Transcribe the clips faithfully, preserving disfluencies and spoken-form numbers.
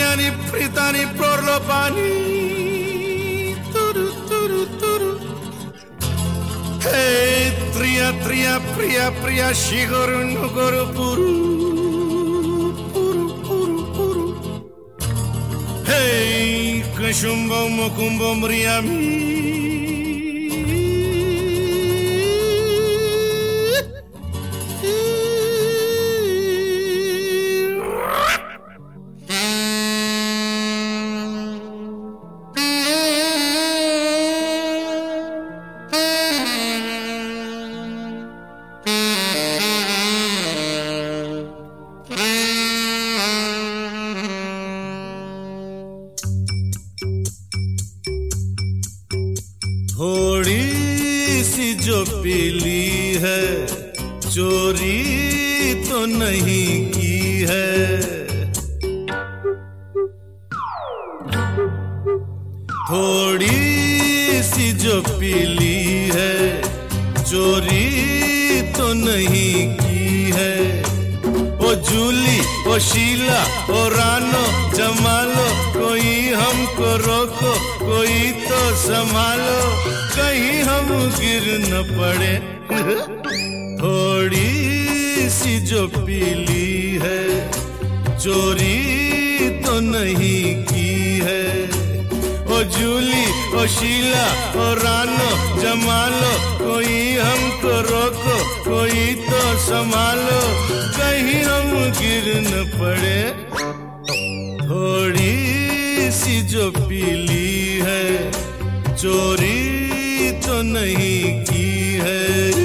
प्रियानी प्रीतानी प्रोर्लोपानी तुरु तुरु तुरु हे त्रिया त्रिया प्रिया प्रिया शिगोरु नुगोरु पुरु पुरु पुरु पुरु हे कशुम्बो मुकुम्बो मरियामी थोड़ी सी जो पीली है चोरी तो नहीं की है, थोड़ी सी जो पीली है चोरी तो नहीं की है। ओ जूली ओ शीला ओ रानो जमालो, कोई हमको रोको कोई तो संभालो, कहीं हम गिर न पड़े। थोड़ी सी जो पीली है चोरी तो नहीं की है। ओ जूली ओ शीला ओ रानो जमालो, कोई हमको रोको कोई तो संभालो, कहीं हम गिर न पड़े। थोड़ी सी जो पीली है चोरी तो नहीं की है।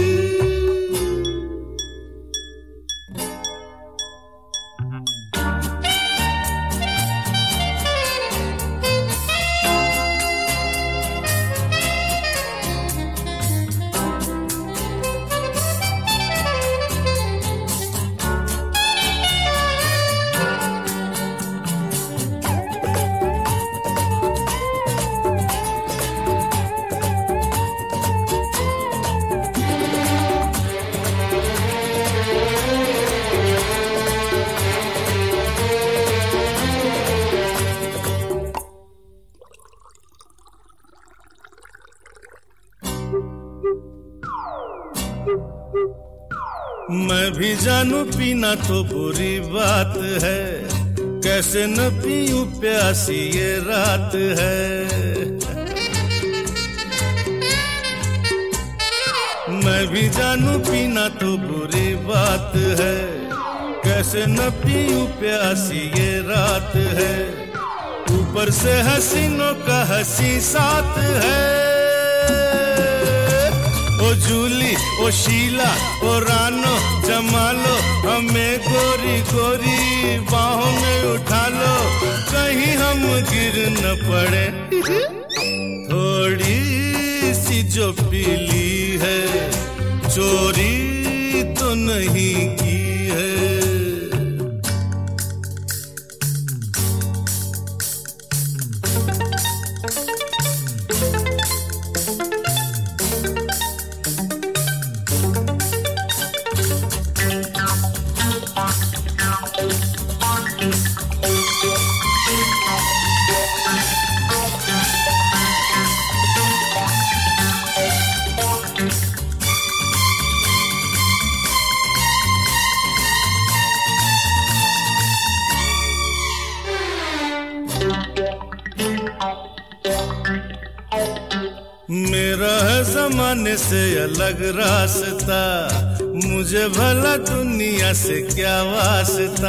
मैं भी जानू पीना तो बुरी बात है, कैसे न पीऊं प्यासी ये रात है। मैं भी जानू पीना तो बुरी बात है, कैसे न पीऊं प्यासी ये रात है। ऊपर से हसीनों का हंसी साथ है। ओ जूली ओ शीला ओ रानो जमालो, हमें गोरी गोरी बाहों में उठा लो, कहीं हम गिर न पड़े। थोड़ी सी जो पीली है चोरी तो नहीं की है। मेरा है जमाने से अलग रास्ता, मुझे भला दुनिया से क्या वास्ता।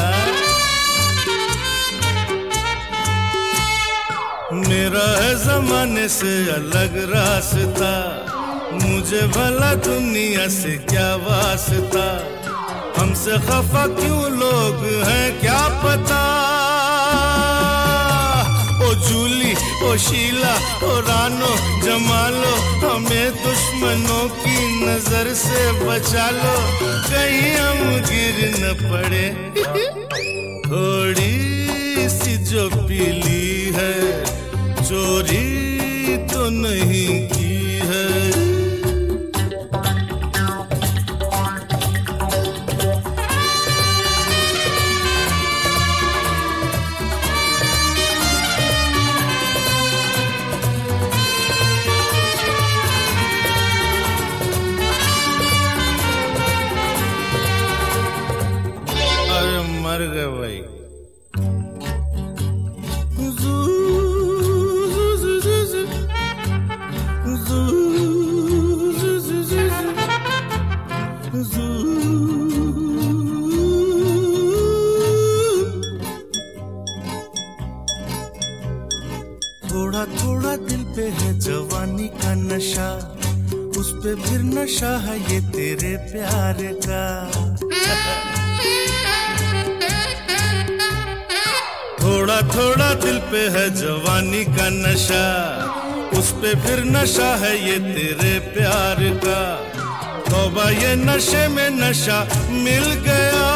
मेरा है जमाने से अलग रास्ता, मुझे भला दुनिया से क्या वास्ता। हमसे खफा क्यों लोग हैं क्या पता। ओ जूली ओ शीला ओ रानो जमालो, हमें दुश्मनों की नजर से बचा लो, कहीं हम गिर न पड़े। थोड़ी सी जो पीली है चोरी तो नहीं की है। उस पे फिर नशा है ये तेरे प्यार का। थोड़ा थोड़ा दिल पे है जवानी का नशा, उस पे फिर नशा है ये तेरे प्यार का। तौबा ये नशे में नशा मिल गया,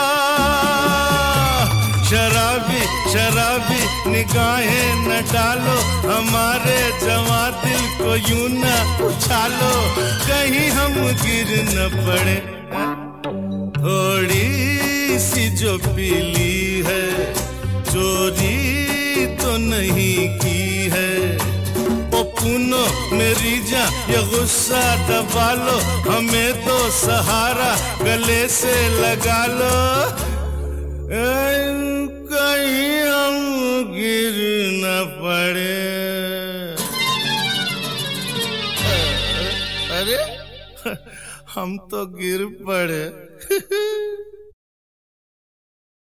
शराबी शराबी निगाहें न डालो, हमारे जवां दिल को यूं न उछालो, कहीं हम गिर न पड़े। थोड़ी सी जो पीली है चोरी तो नहीं की है, ओ पुनो मेरी जा ये गुस्सा दबा लो, हमें तो सहारा गले से लगा लो, कहीं हम गिर न पड़े। अरे हम तो गिर पड़े।